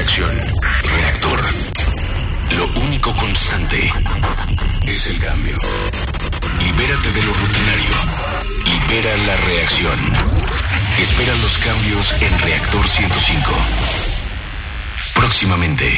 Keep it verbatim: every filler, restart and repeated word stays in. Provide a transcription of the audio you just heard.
reacción. Reactor. Lo único constante es el cambio. Libérate de lo rutinario. Libera la reacción. Espera los cambios en Reactor ciento cinco. Próximamente.